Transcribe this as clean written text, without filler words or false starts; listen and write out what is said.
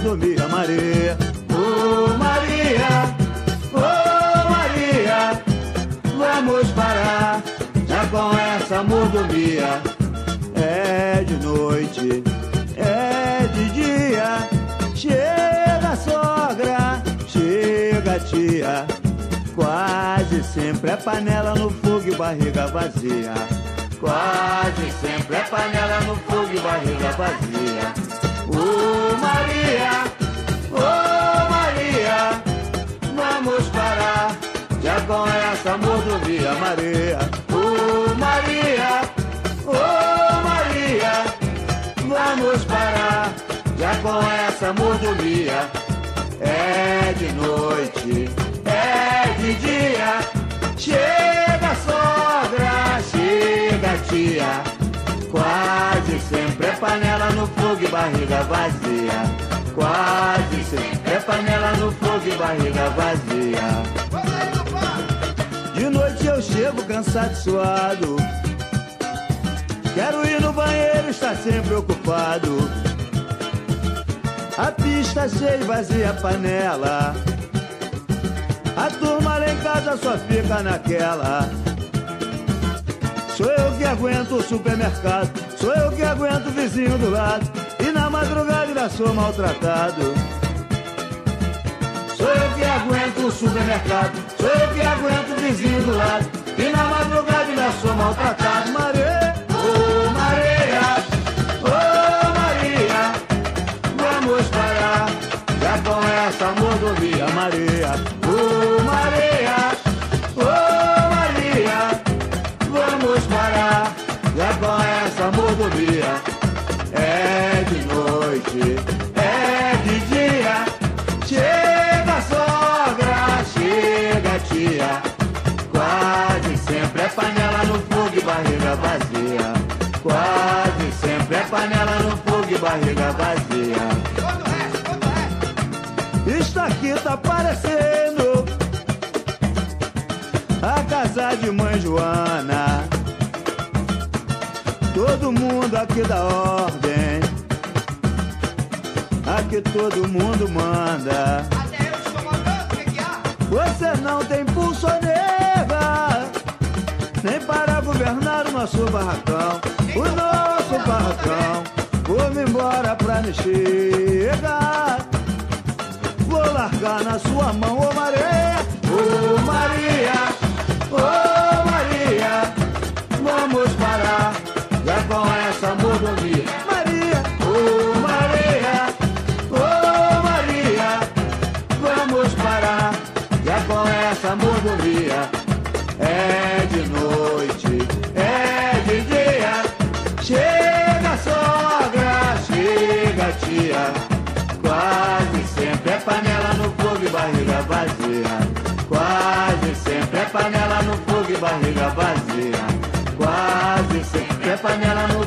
mordomia, Maria. Ô Maria, ô Maria, vamos parar já com essa mordomia. É de noite, é de dia, chega sogra, chega tia, quase sempre é panela no fogo e barriga vazia. Quase sempre é panela no fogo e barriga vazia. Ô Maria, vamos parar já com essa mordomia, Maria. Ô Maria, vamos parar já com essa mordomia. É de noite, é de dia, chega sogra, chega tia, quase sempre é panela no fogo e barriga vazia. Quase sempre é panela no fogo e barriga vazia. De noite eu chego cansado e suado, quero ir no banheiro, está sempre ocupado. A pista cheia e vazia a panela, a turma lá em casa só fica naquela. Sou eu que aguento o supermercado, sou eu que aguento o vizinho do lado, e na madrugada ainda sou maltratado. Sou eu que aguento o supermercado, sou eu que aguento o vizinho do lado, e na madrugada ainda sou maltratado. Maria, ô Maria, ô Maria, vamos parar já com essa mordomia, Maria. Ô Maria, ô Maria, vamos parar já com essa mordomia. É de noite, é de dia, chega sogra, chega tia, quase sempre é panela no fogo e barriga vazia. Quase sempre é panela no fogo e barriga vazia. Isto aqui tá parecendo a casa de mãe Joana. Todo mundo aqui dá ordem, aqui todo mundo manda. Até eu estou mandando, o que há? Você não tem pulso, nega, nem para governar o nosso barracão. O nosso barracão. Vou-me embora pra me chegar, vou largar na sua mão, ô Maria. Ô Maria, ô Maria, vamos parar já com essa mordomia, Maria. Ô Maria, ô Maria, vamos parar já com essa mordomia. É de noite, é de dia, chega sogra, chega tia, quase sempre é panela no fogo e barriga vazia. Quase sempre é panela no fogo e barriga vazia. Quase sempre é panela no